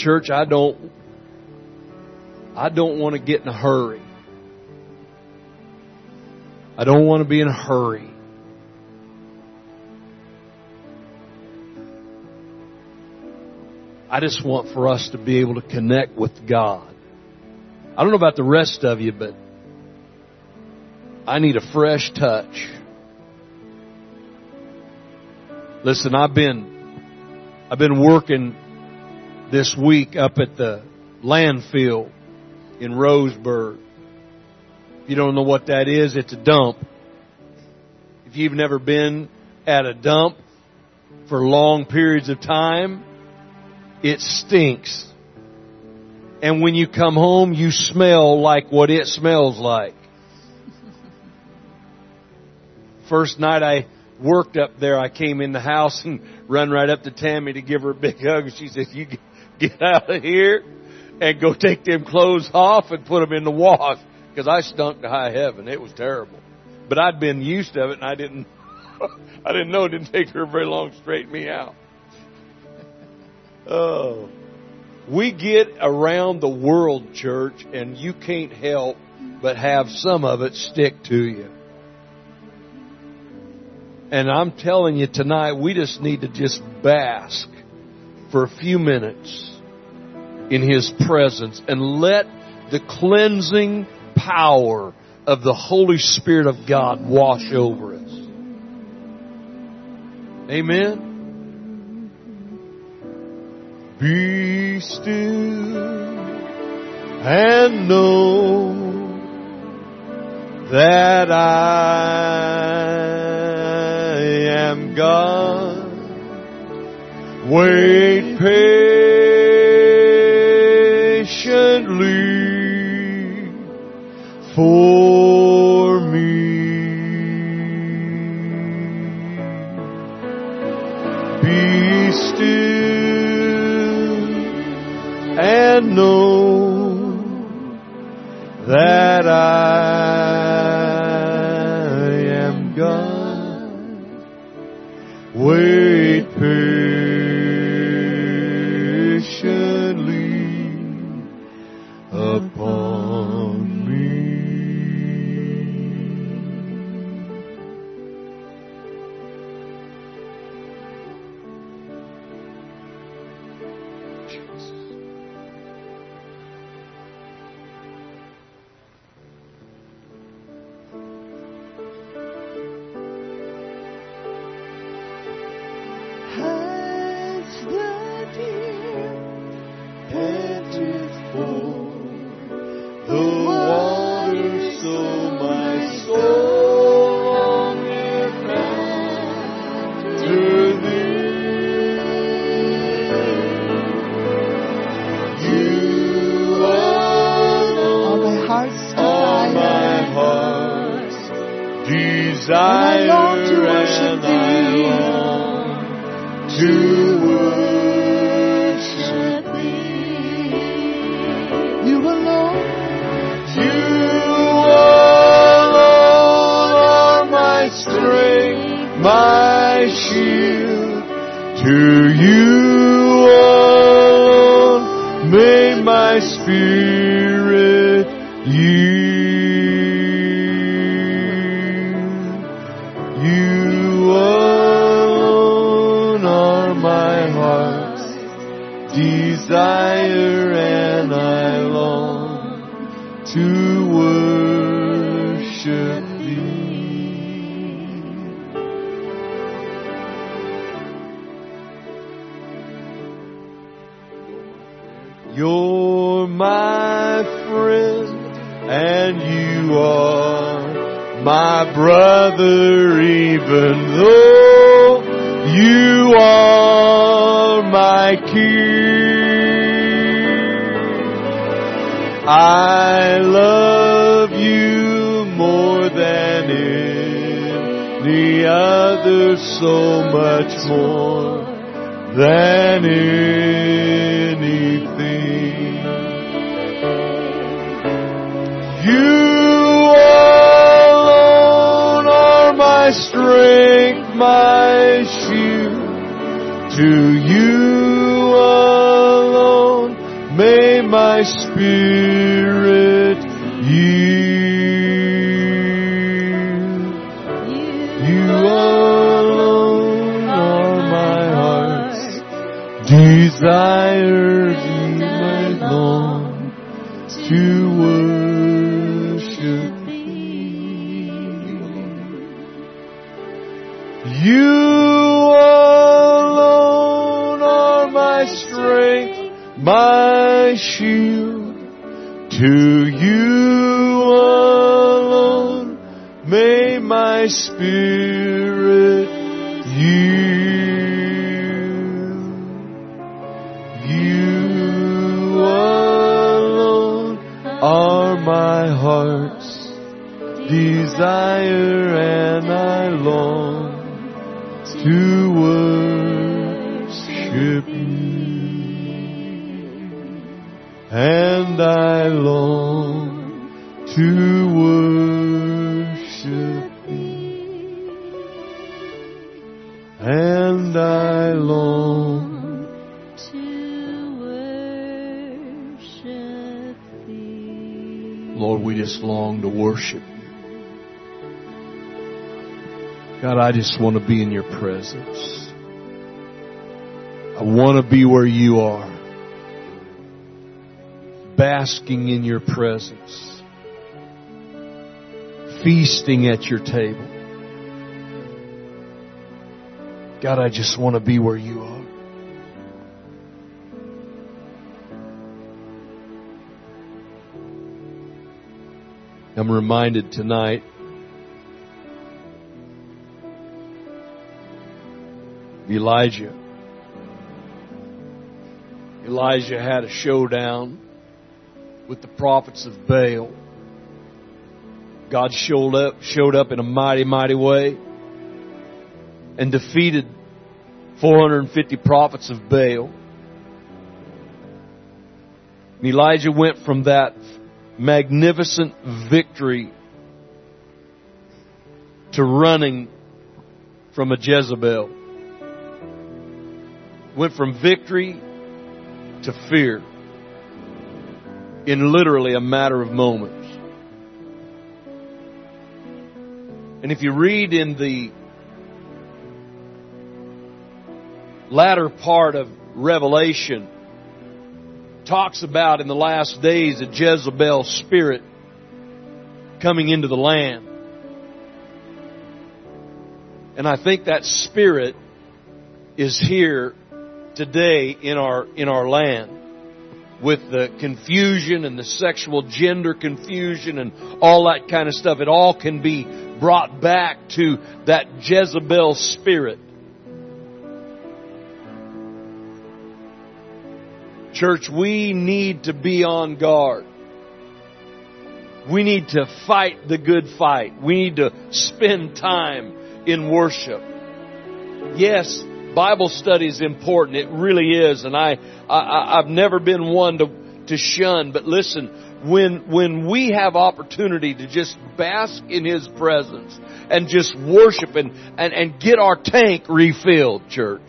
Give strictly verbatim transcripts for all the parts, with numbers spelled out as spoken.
Church, I don't, I don't want to get in a hurry. I don't want to be in a hurry. I just want for us to be able to connect with God. I don't know about the rest of you, but I need a fresh touch. Listen, I've been, I've been working this week up at the landfill in Roseburg. If you don't know what that is, it's a dump. If you've never been at a dump for long periods of time, it stinks. And when you come home, you smell like what it smells like. First night I worked up there, I came in the house and run right up to Tammy to give her a big hug. And she said, you get out of here and go take them clothes off and put them in the wash. Because I stunk to high heaven. It was terrible. But I'd been used to it, and I didn't I didn't know it didn't take her very long to straighten me out. Oh. We get around the world, church, and you can't help but have some of it stick to you. And I'm telling you tonight, we just need to just bask for a few minutes in His presence and let the cleansing power of the Holy Spirit of God wash over us. Amen. Be still and know that I am God. Wait patiently for me. Be still and know that I am God. Wait patiently upon me. You're my friend and you are my brother, even though you are my king. I love you more than any other, so much more than anything. You alone are my strength, my shield. To you alone may my spirit yield. You alone are my heart's desire, and I long to worship Thee. You alone are my strength, my shield. To You alone may my spirit yield. You alone are my heart's desire, and I long to worship You. And I long to worship Thee. And I long to worship Thee. Lord, we just long to worship You. God, I just want to be in Your presence. I want to be where You are, basking in Your presence, feasting at Your table. God, I just want to be where You are. I'm reminded tonight of Elijah. Elijah had a showdown with the prophets of Baal. God showed up, showed up in a mighty, mighty way and defeated four hundred fifty prophets of Baal. And Elijah went from that magnificent victory to running from a Jezebel. Went from victory to fear in literally a matter of moments. And if you read in the latter part of Revelation, talks about in the last days a Jezebel spirit coming into the land. And I think that spirit is here today in our in our land, with the confusion and the sexual gender confusion and all that kind of stuff. It all can be brought back to that Jezebel spirit. Church, we need to be on guard. We need to fight the good fight. We need to spend time in worship. Yes, Bible study is important. It really is. And I, I, I've never been one to, to shun. But listen, when, when we have opportunity to just bask in His presence and just worship and, and, and get our tank refilled, church.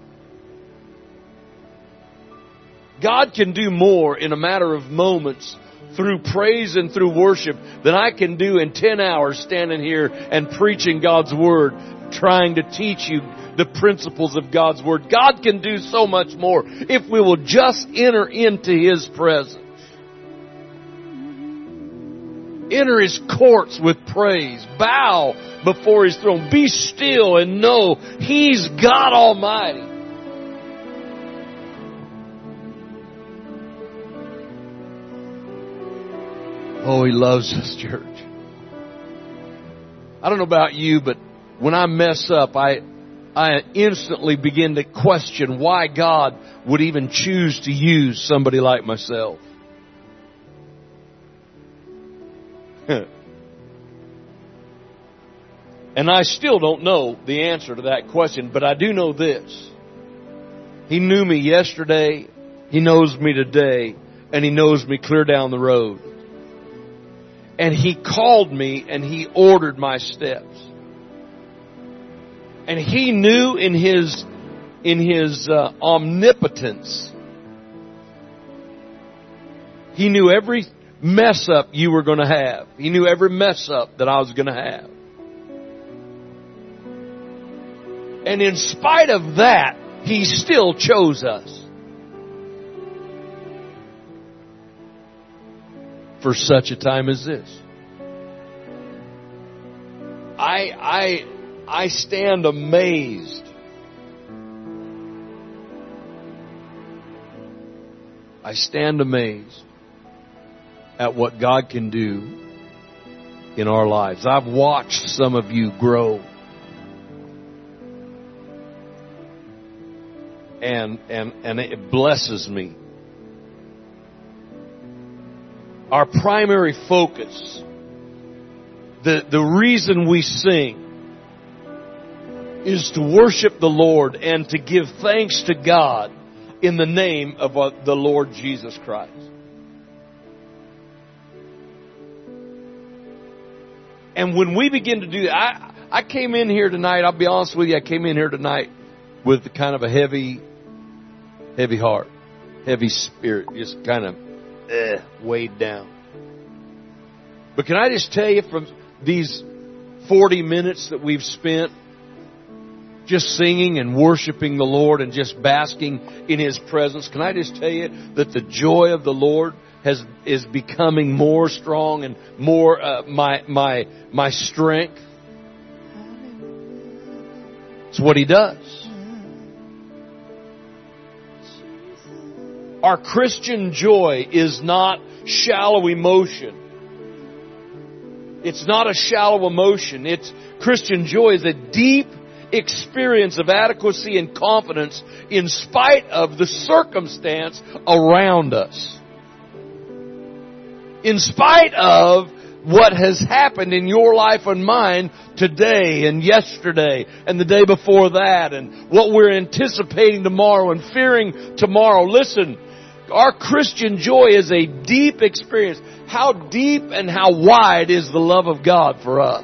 God can do more in a matter of moments through praise and through worship than I can do in ten hours standing here and preaching God's Word, trying to teach you the principles of God's Word. God can do so much more if we will just enter into His presence. Enter His courts with praise. Bow before His throne. Be still and know He's God Almighty. Oh, He loves us, church. I don't know about you, but when I mess up, I I instantly begin to question why God would even choose to use somebody like myself. And I still don't know the answer to that question, but I do know this. He knew me yesterday, He knows me today, and He knows me clear down the road. And He called me and He ordered my steps. And He knew in His, in His uh, omnipotence He knew every mess up you were going to have. He knew every mess up that I was going to have. And in spite of that, He still chose us for such a time as this. I, I, I stand amazed. I stand amazed at what God can do in our lives. I've watched some of you grow. And, and, and it blesses me. Our primary focus, the, the reason we sing, is to worship the Lord and to give thanks to God in the name of the Lord Jesus Christ. And when we begin to do that, I, I came in here tonight, I'll be honest with you, I came in here tonight with kind of a heavy, heavy heart, heavy spirit, just kind of eh, weighed down. But can I just tell you, from these forty minutes that we've spent just singing and worshiping the Lord and just basking in His presence, can I just tell you that the joy of the Lord has is becoming more strong and more uh, my my my strength. It's what He does. Our Christian joy is not shallow emotion. It's not a shallow emotion. It's Christian joy is a deep experience of adequacy and confidence in spite of the circumstance around us. In spite of what has happened in your life and mine today and yesterday and the day before that and what we're anticipating tomorrow and fearing tomorrow. Listen, our Christian joy is a deep experience. How deep and how wide is the love of God for us?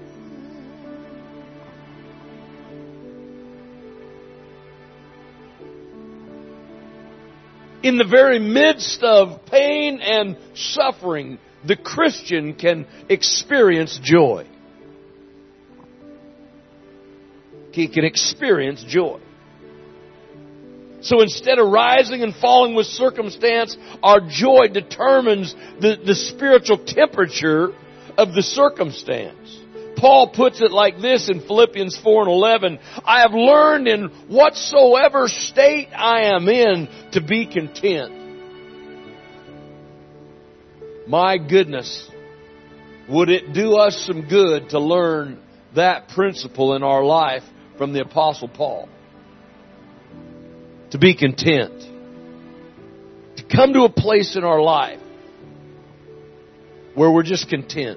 In the very midst of pain and suffering, the Christian can experience joy. He can experience joy. So instead of rising and falling with circumstance, our joy determines the, the spiritual temperature of the circumstance. Paul puts it like this in Philippians four and eleven. I have learned in whatsoever state I am in to be content. My goodness, would it do us some good to learn that principle in our life from the Apostle Paul? To be content. To come to a place in our life where we're just content.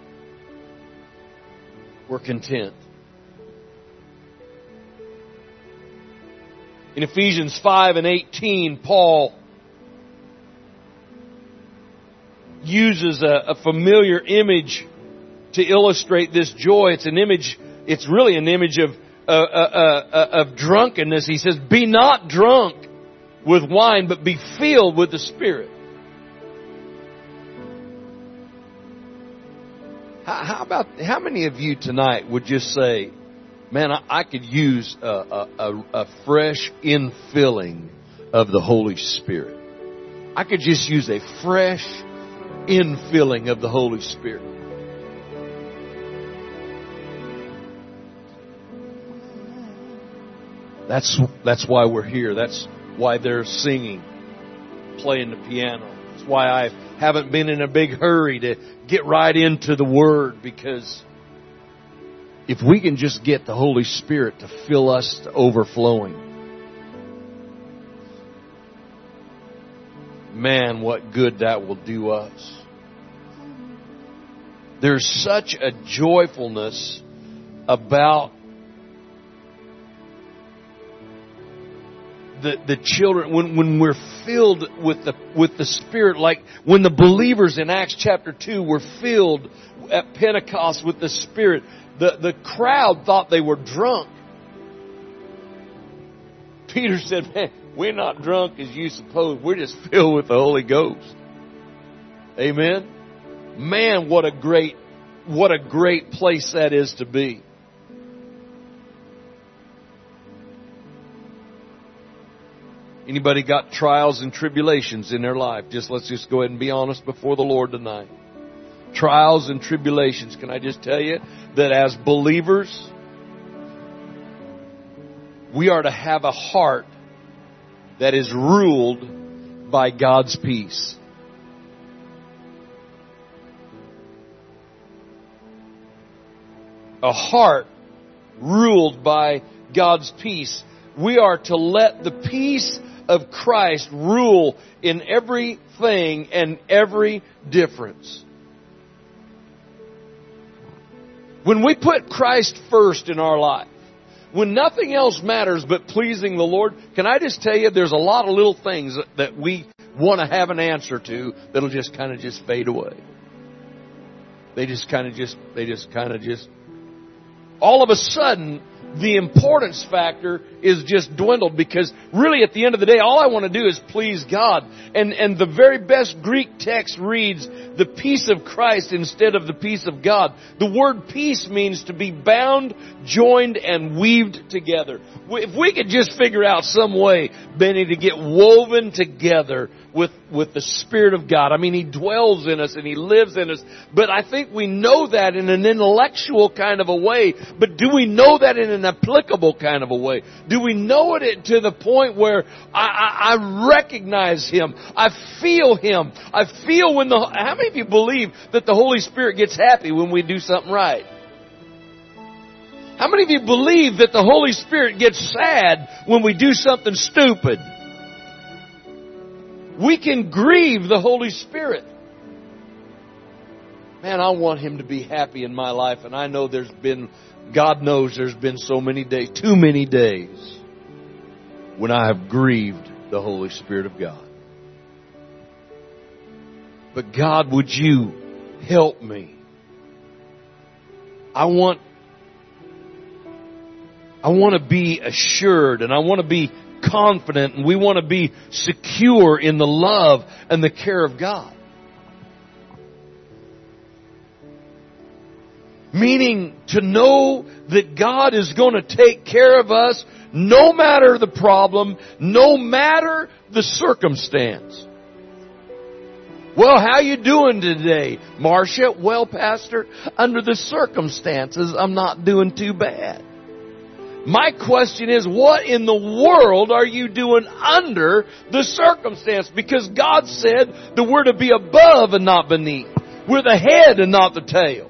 We're content. In Ephesians five and eighteen, Paul uses a, a familiar image to illustrate this joy. It's an image, it's really an image of, uh, uh, uh, of drunkenness. He says, be not drunk with wine, but be filled with the Spirit. How, how about, how many of you tonight would just say, man, I, I could use a, a, a, a fresh infilling of the Holy Spirit. I could just use a fresh infilling of the Holy Spirit. That's, that's why we're here. That's why they're singing, playing the piano. That's why I haven't been in a big hurry to get right into the Word, because if we can just get the Holy Spirit to fill us to overflowing, man, what good that will do us. There's such a joyfulness about the the children when when we're filled with the with the Spirit, like when the believers in Acts chapter two were filled at Pentecost with the Spirit. The, the crowd thought they were drunk. Peter said, man, we're not drunk as you suppose. We're just filled with the Holy Ghost. Amen. Man, what a great, what a great place that is to be. Anybody got trials and tribulations in their life? Just let's just go ahead and be honest before the Lord tonight. Trials and tribulations. Can I just tell you that as believers, we are to have a heart that is ruled by God's peace. A heart ruled by God's peace. We are to let the peace of Christ rule in everything and every difference. When we put Christ first in our life, when nothing else matters but pleasing the Lord, can I just tell you, there's a lot of little things that we want to have an answer to that'll just kind of just fade away. They just kind of just, they just kind of just, all of a sudden, the importance factor is just dwindled, because really at the end of the day, all I want to do is please God. And, and the very best Greek text reads, the peace of Christ instead of the peace of God. The word peace means to be bound, joined, and weaved together. If we could just figure out some way, Benny, to get woven together with, with the Spirit of God. I mean, He dwells in us and He lives in us. But I think we know that in an intellectual kind of a way. But do we know that in an applicable kind of a way? Do we know it to the point where I, I, I recognize Him? I feel Him. I feel when the... How many of you believe that the Holy Spirit gets happy when we do something right? How many of you believe that the Holy Spirit gets sad when we do something stupid? We can grieve the Holy Spirit. Man, I want Him to be happy in my life. And I know there's been, God knows there's been so many days, too many days, when I have grieved the Holy Spirit of God. But God, would You help me? I want, I want to be assured, and I want to be confident, and we want to be secure in the love and the care of God. Meaning to know that God is going to take care of us no matter the problem, no matter the circumstance. Well, how you doing today, Marcia? Well, Pastor, under the circumstances, I'm not doing too bad. My question is, what in the world are you doing under the circumstance? Because God said that we're to be above and not beneath. We're the head and not the tail.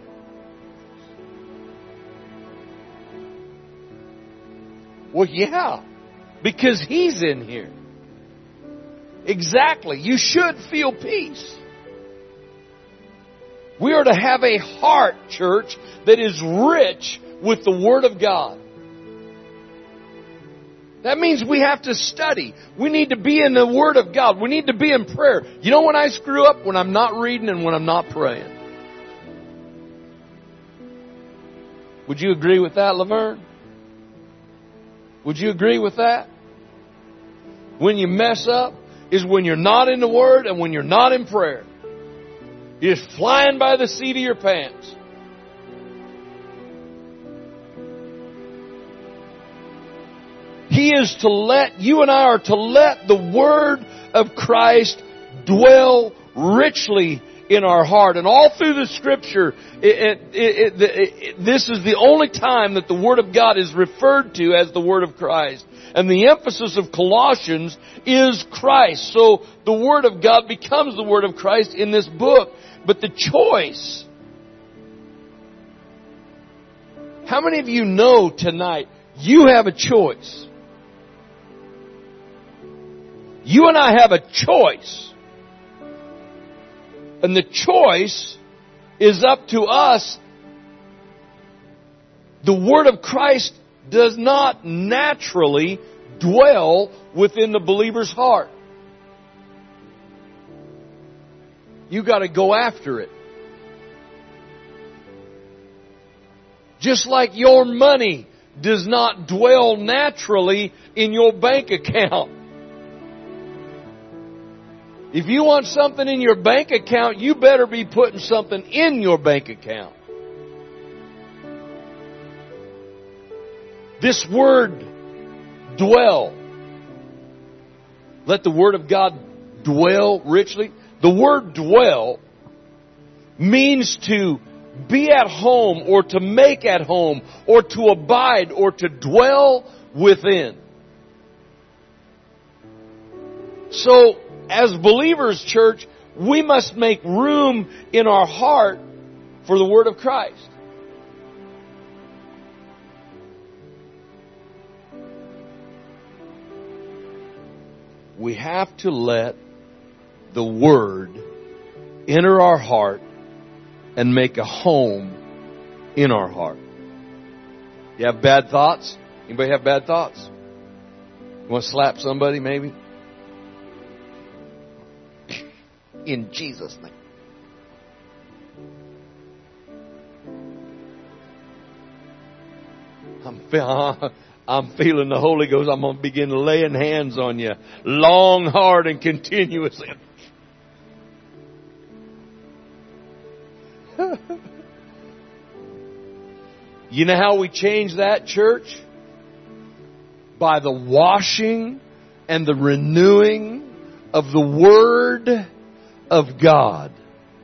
Well, yeah, because He's in here. Exactly. You should feel peace. We are to have a heart, church, that is rich with the Word of God. That means we have to study. We need to be in the Word of God. We need to be in prayer. You know when I screw up? When I'm not reading and when I'm not praying. Would you agree with that, Laverne? Would you agree with that? When you mess up is when you're not in the Word and when you're not in prayer. You're just flying by the seat of your pants. He is to let, you and I are to let the Word of Christ dwell richly in our heart. And all through the Scripture, it, it, it, it, this is the only time that the Word of God is referred to as the Word of Christ. And the emphasis of Colossians is Christ. So the Word of God becomes the Word of Christ in this book. But the choice. How many of you know tonight you have a choice? You and I have a choice. And the choice is up to us. The Word of Christ does not naturally dwell within the believer's heart. You got to go after it. Just like your money does not dwell naturally in your bank account. If you want something in your bank account, you better be putting something in your bank account. This word, dwell. Let the Word of God dwell richly. The word dwell means to be at home or to make at home or to abide or to dwell within. So, as believers, church, we must make room in our heart for the Word of Christ. We have to let the Word enter our heart and make a home in our heart. You have bad thoughts? Anybody have bad thoughts? You want to slap somebody maybe? In Jesus' name. I'm, I'm feeling the Holy Ghost. I'm going to begin laying hands on you long, hard, and continuously. You know how we change that, church? By the washing and the renewing of the Word of God.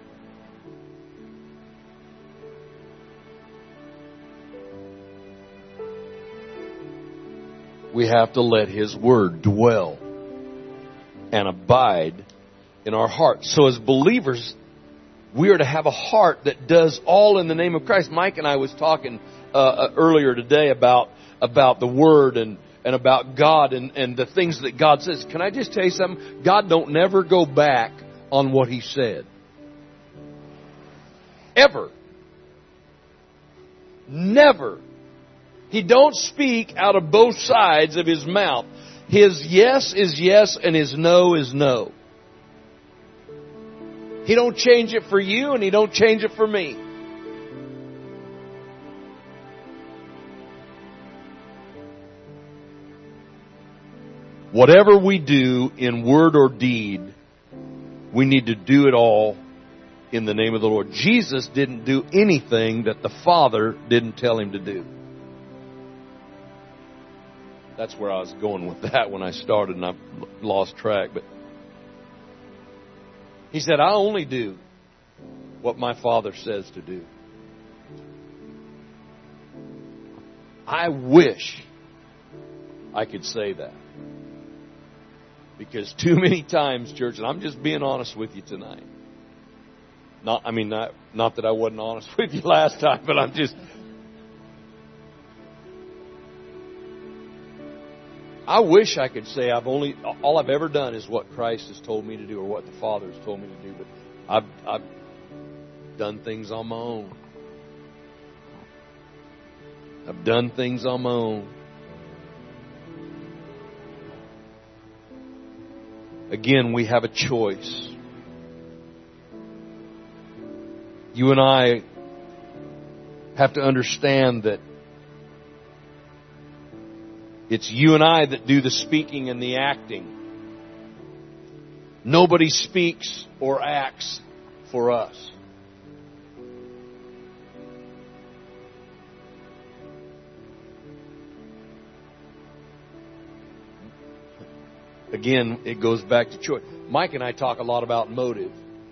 We have to let His Word dwell and abide in our hearts. So as believers, we are to have a heart that does all in the name of Christ. Mike and I was talking uh, earlier today about about the Word and, and about God and, and the things that God says. Can I just tell you something? God don't never go back on what He said. Ever. Never. He don't speak out of both sides of His mouth. His yes is yes and His no is no. He don't change it for you and He don't change it for me. Whatever we do in word or deed, we need to do it all in the name of the Lord. Jesus didn't do anything that the Father didn't tell Him to do. That's where I was going with that when I started and I lost track. But He said, I only do what my Father says to do. I wish I could say that. Because too many times, church, and I'm just being honest with you tonight. Not, I mean, not, not that I wasn't honest with you last time, but I'm just... I wish I could say I've only, all I've ever done is what Christ has told me to do or what the Father has told me to do, but I've, I've done things on my own. I've done things on my own. Again, we have a choice. You and I have to understand that it's you and I that do the speaking and the acting. Nobody speaks or acts for us. Again, it goes back to choice. Mike and I talk a lot about motive.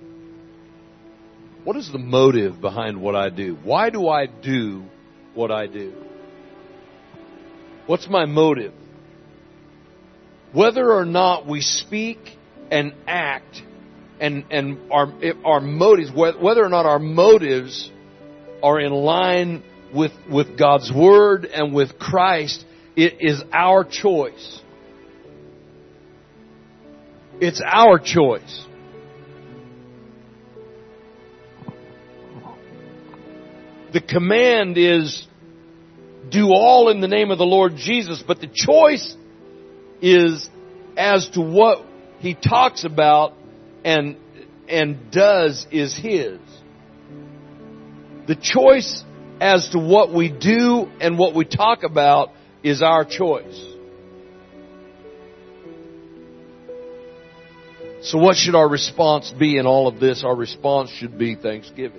What is the motive behind what I do? Why do I do what I do? What's my motive? Whether or not we speak and act and, and our, our motives, whether or not our motives are in line with, with God's Word and with Christ, it is our choice. It's our choice. The command is do all in the name of the Lord Jesus, but the choice is as to what He talks about and and does is His. The choice as to what we do and what we talk about is our choice. So what should our response be in all of this? Our response should be thanksgiving.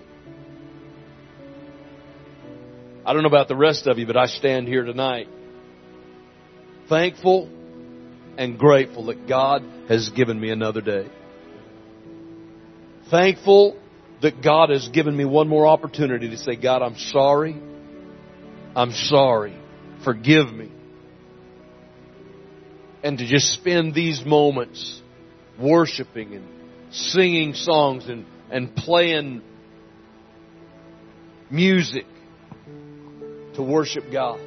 I don't know about the rest of you, but I stand here tonight thankful and grateful that God has given me another day. Thankful that God has given me one more opportunity to say, God, I'm sorry. I'm sorry. Forgive me. And to just spend these moments worshiping and singing songs and, and playing music to worship God.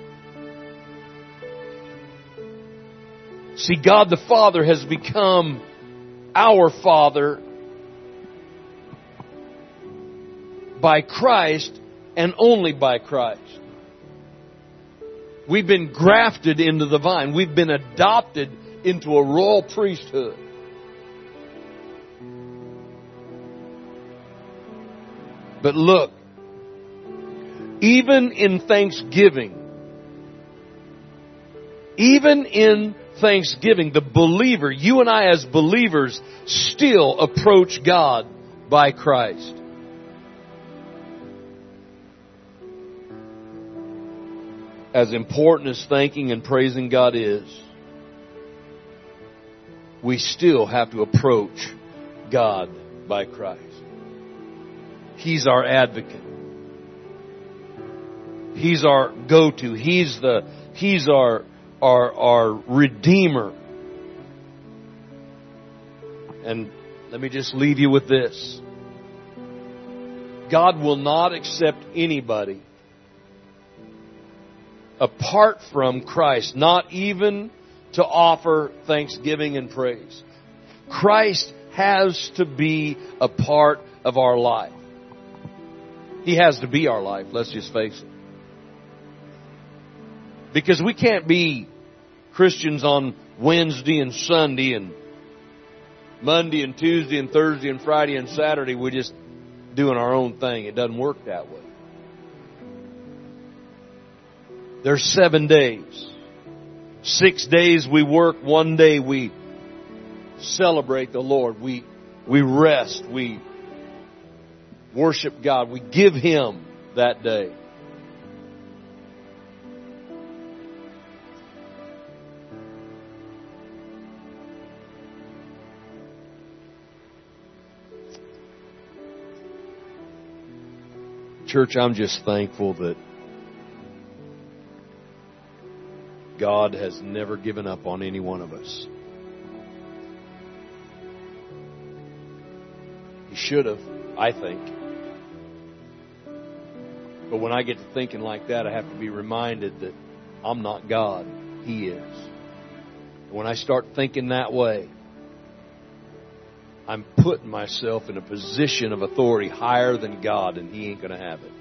See, God the Father has become our Father by Christ and only by Christ. We've been grafted into the vine. We've been adopted into a royal priesthood. But look, even in thanksgiving, even in thanksgiving, the believer, you and I as believers, still approach God by Christ. As important as thanking and praising God is, we still have to approach God by Christ. He's our advocate. He's our go-to. He's the, He's our, our, our Redeemer. And let me just leave you with this. God will not accept anybody apart from Christ, not even to offer thanksgiving and praise. Christ has to be a part of our life. He has to be our life, let's just face it. Because we can't be Christians on Wednesday and Sunday and Monday and Tuesday and Thursday and Friday and Saturday. We're just doing our own thing. It doesn't work that way. There's seven days. Six days we work. One day we celebrate the Lord. We, we rest. We worship God. We give Him that day. Church, I'm just thankful that God has never given up on any one of us. He should have, I think. But when I get to thinking like that, I have to be reminded that I'm not God. He is. When I start thinking that way, I'm putting myself in a position of authority higher than God, and He ain't going to have it.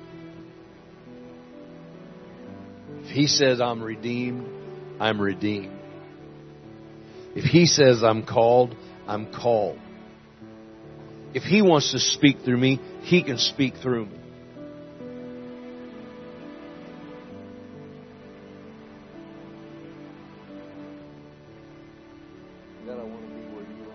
If He says I'm redeemed, I'm redeemed. If He says I'm called, I'm called. If He wants to speak through me, He can speak through me. God, I want to be where You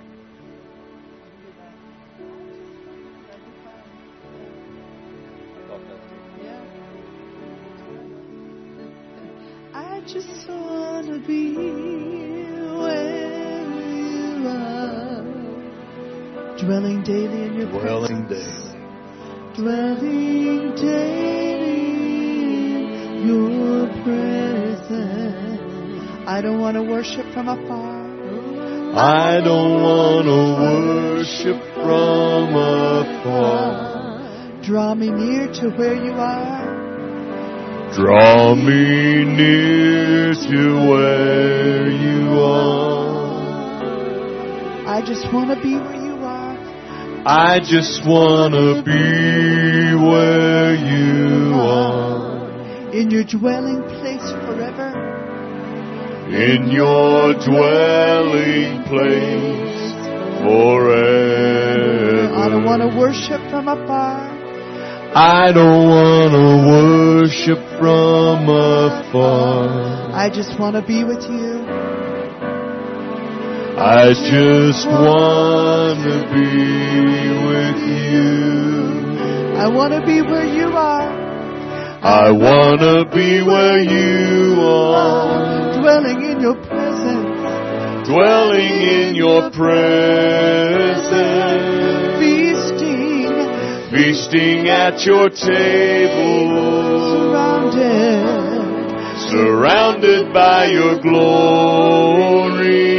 are. I just want to be where You are, dwelling daily in Your Dwelling presence. daily. Dwelling daily in Your presence. I don't want to worship from afar. I don't want to worship from afar. Draw me near to where You are. Draw me near to where You are. I just want to be where You are. I just want to be where You are. In Your dwelling place forever. In Your dwelling place forever. I don't want to worship from afar. I don't want to worship from afar. I just want to be with You. I just want to be with you. I want to be where you are. I want to be where you are. Dwelling in your presence. Dwelling in your presence. Feasting. Feasting at your table. Surrounded. Surrounded by your glory.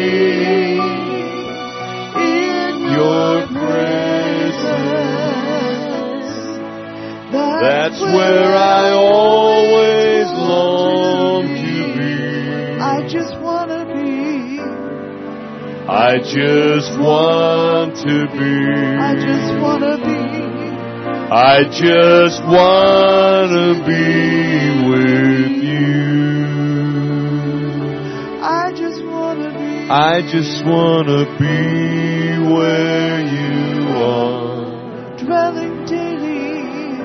In your presence. That's where I always long to be. I just want to be. I just want to be. I just want to be. I just want to be with you. I just want to be. I just want to be where you are. Dwelling daily.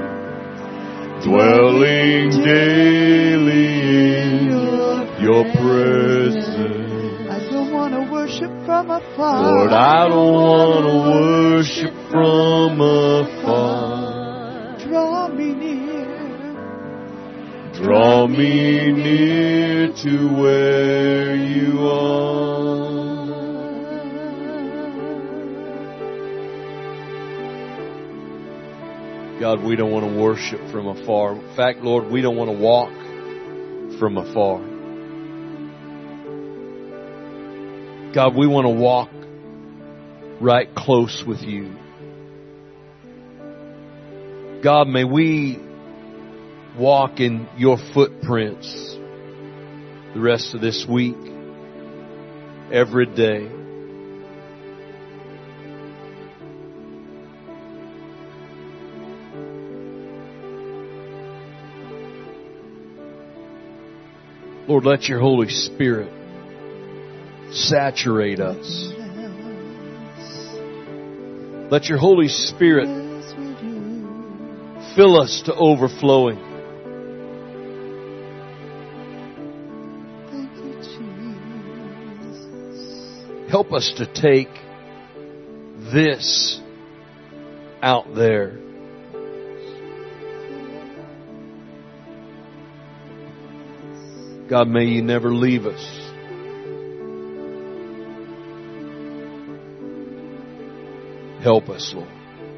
Dwelling daily in your presence. I don't want to worship from afar. Lord, I don't want to worship from afar. Draw me near. Draw me near to where you are. God, we don't want to worship from afar. In fact, Lord, we don't want to walk from afar. God, we want to walk right close with you. God, may we walk in your footprints the rest of this week, every day. Lord, let your Holy Spirit saturate us. Let your Holy Spirit fill us to overflowing. Help us to take this out there. God, may you never leave us. Help us, Lord.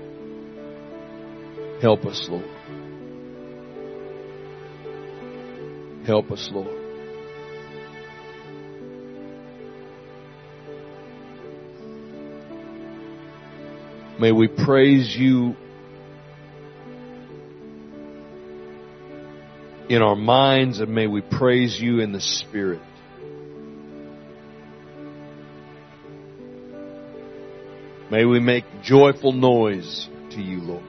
Help us, Lord. Help us, Lord. May we praise you in our minds, and may we praise you in the Spirit. May we make joyful noise to you, Lord.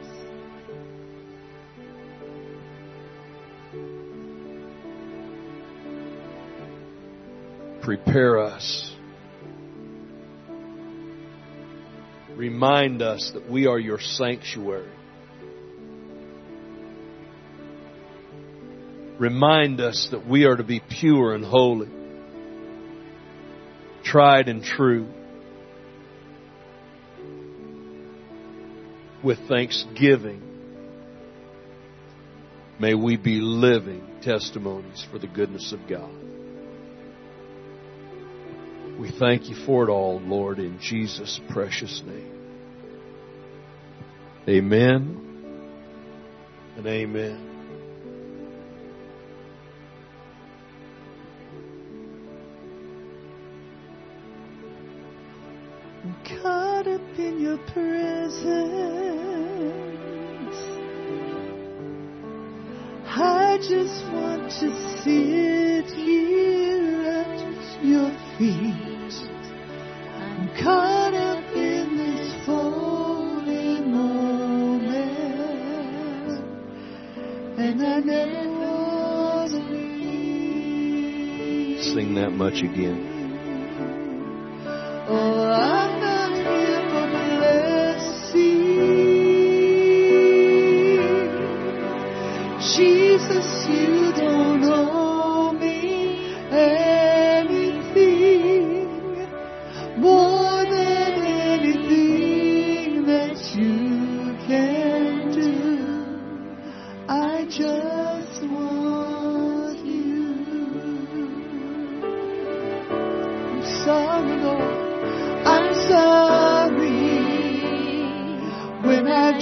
Prepare us. Remind us that we are your sanctuary. Remind us that we are to be pure and holy, tried and true, with thanksgiving. May we be living testimonies for the goodness of God. We thank you for it all, Lord, in Jesus' precious name. Amen and amen. Caught up in your presence, I just want to sit here at your feet. I'm caught up in this falling moment, and I never want to leave. Sing that much again. Oh, I'm not here for blessing. Jesus, you don't owe me anything.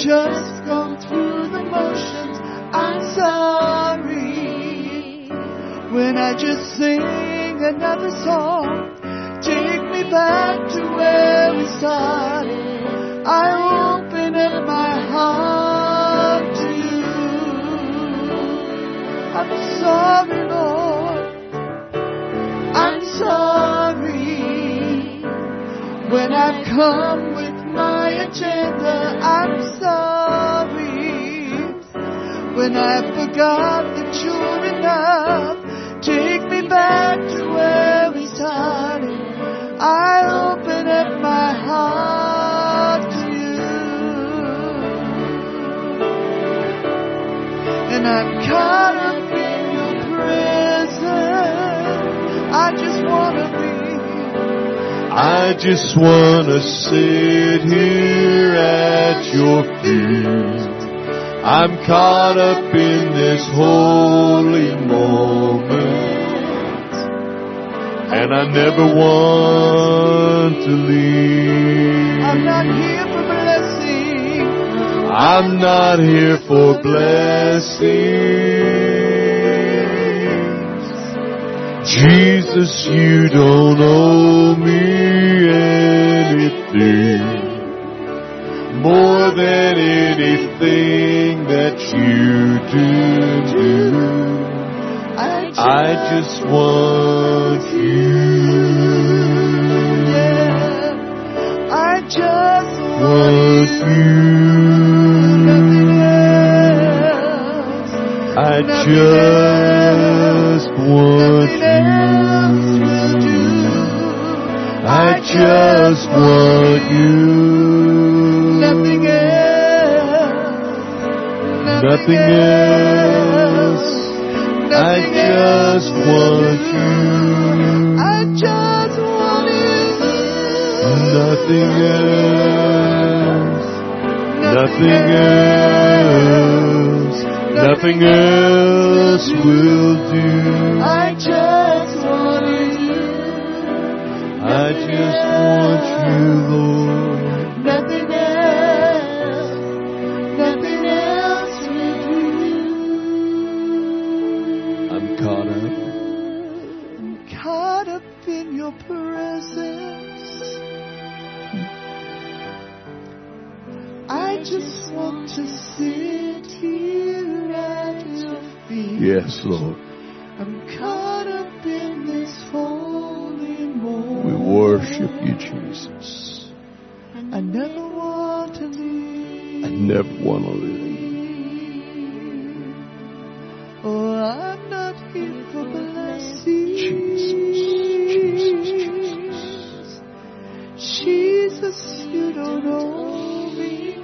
just go through the motions. I'm sorry when I just sing another song. Take me back to where we started. I open up my heart to you. I'm sorry, Lord. I'm sorry when I've come with my agenda. I'm sorry when I forgot that you're enough. Take me back to where we started. I open up my heart to you. And I'm caught up in your presence. I just want to be. I just want to sit here at your feet. I'm caught up in this holy moment. And I never want to leave. I'm not here for blessing. I'm not here for blessings. Jesus, you don't owe me anything more than anything that you do. I just want you. Yeah, I just Want you. nothing else. I Nothing just want Nothing else will you. do. I just want you. Nothing else. Nothing else. I just want you. I just want you. Nothing else. Nothing else. Nothing else will do. I just want you. I just want you, Lord. Nothing else. Nothing else will do. I'm caught up. I'm caught up in your presence. I just want to sit here at your feet. Yes, Lord. I'm caught up in this holy moment. We worship you, Jesus. I never want to leave. I never want to leave. Oh, I'm not here for blessing. Jesus, Jesus, Jesus. Jesus, you don't owe me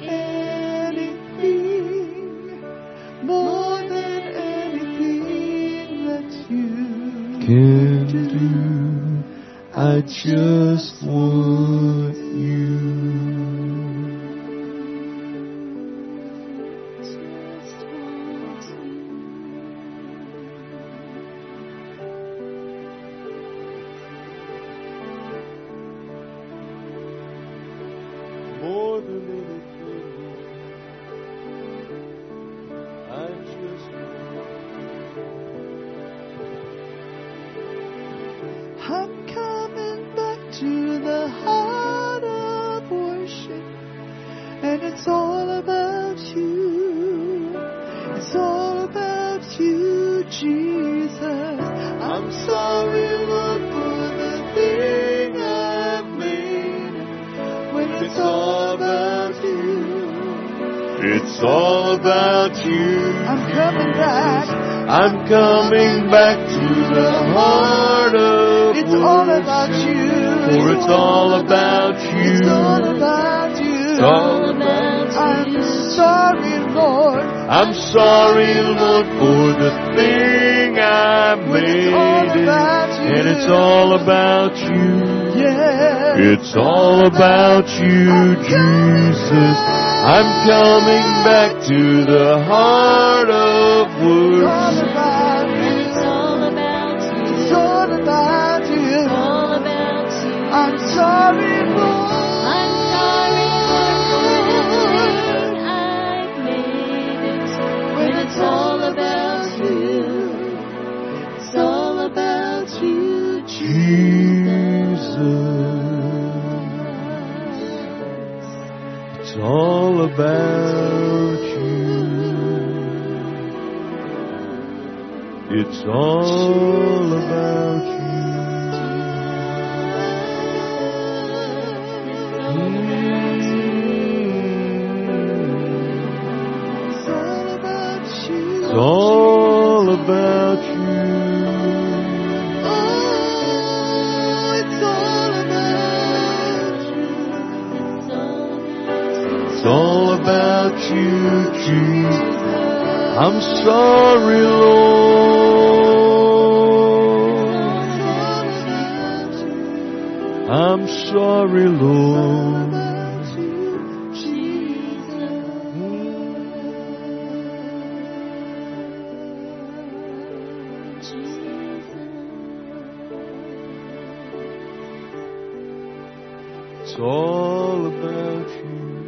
anything more than anything that you Can do. I just want you. More than anything, I just I'm coming back to the heart of worship, and it's all about you. It's all about you, Jesus. I'm sorry, Lord, for the thing I've made. When it's all about you, It's all about you. I'm coming back. I'm coming back to the heart of It's all about you. For it's all about you. It's all about you. It's all about I'm sorry, Lord. I'm sorry, Lord, for the thing I made. all about you. And it's all about you. Yeah. It's all about you, Jesus. I'm coming back to the heart of It's all worship. about you. It's all about you. It's all about you. It's all about you. I'm sorry, Lord. I'm sorry, Lord, for the thing It's all about you. It's all about you. It's all about you. Oh, it's all about you. It's all about you, Jesus. I'm sorry, Lord. I'm sorry, Lord. It's all about you.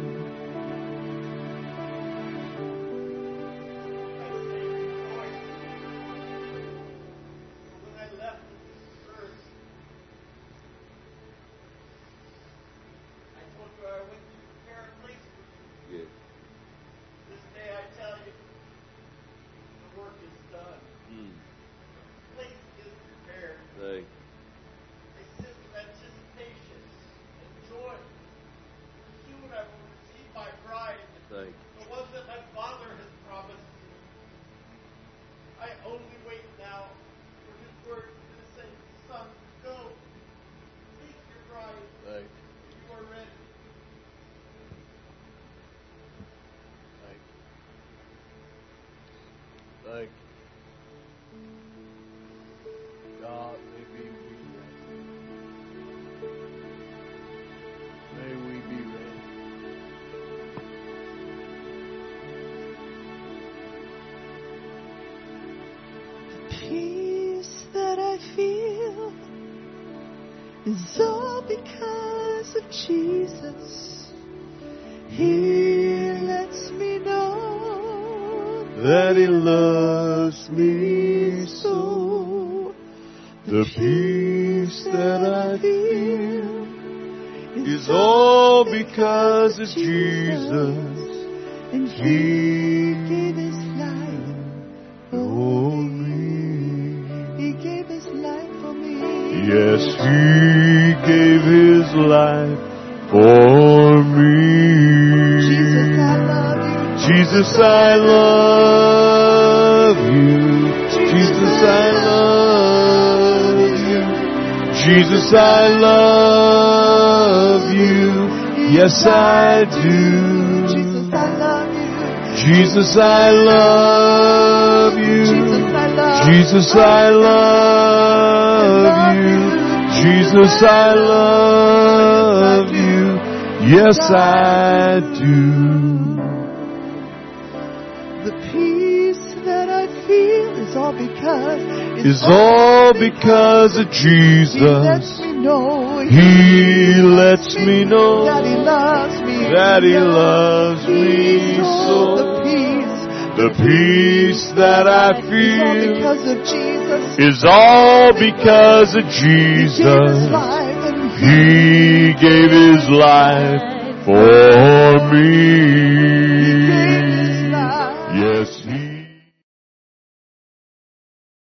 Thank you. God, may we be ready. May we be ready. The peace that I feel is all because of Jesus. He lets me know that He loves me so. The peace that I feel is all because of Jesus. And He gave His life for me. He gave His life for me. Yes, He gave His life for me. Jesus, I love you. Jesus, I love you. Jesus, I love you. Jesus, I love you. Yes, I do. Jesus, I love you. Jesus, I love you. Jesus, I love you. Jesus, I love you. Yes, I do. The peace that I feel is all because Is all because of He lets Jesus. me know. He lets me know that He loves me. that He loves me so. The peace The peace that I is all feel because of Jesus. is all because of He gave His Jesus. life and He gave His life for me.